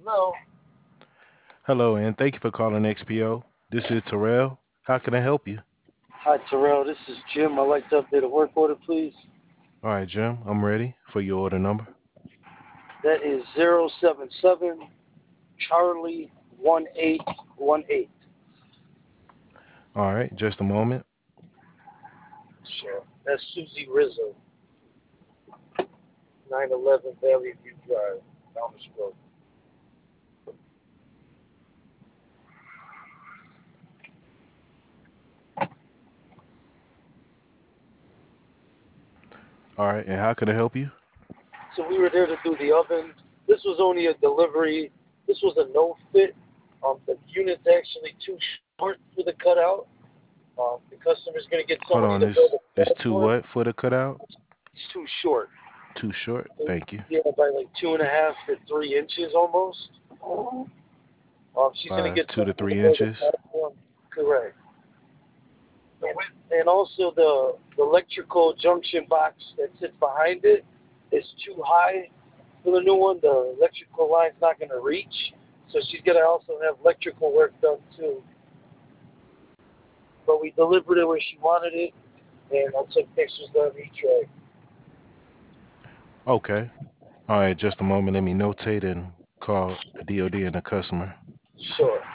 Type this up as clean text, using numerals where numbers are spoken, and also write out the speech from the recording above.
No. Hello, and thank you for calling XPO. This is Terrell. How can I help you? Hi, Terrell. This is Jim. I'd like to update a work order, please. All right, Jim, I'm ready for your order number. That is 077 Charlie 1818. All right, just a moment. Sure. That's Susie Rizzo, 911 Valley View Drive, Downers Road. All right, and how can I help you? So we were there to do the oven. This was only a delivery. This was a no fit. The unit's actually too short for the cutout. The customer's going to get Hold somebody on, to build a it's bed too for him. what for the cutout? It's too short. Too short. Thank you. Yeah, by like 2.5 to 3 inches almost. She's gonna By get two to something to three build a inches. platform. Correct. And also the electrical junction box that sits behind it is too high for the new one. The electrical line's not gonna reach, so she's gonna also have electrical work done too. But we delivered it where she wanted it, and I took pictures of each way. Okay. All right, just a moment. Let me notate and call the DOD and the customer. Sure.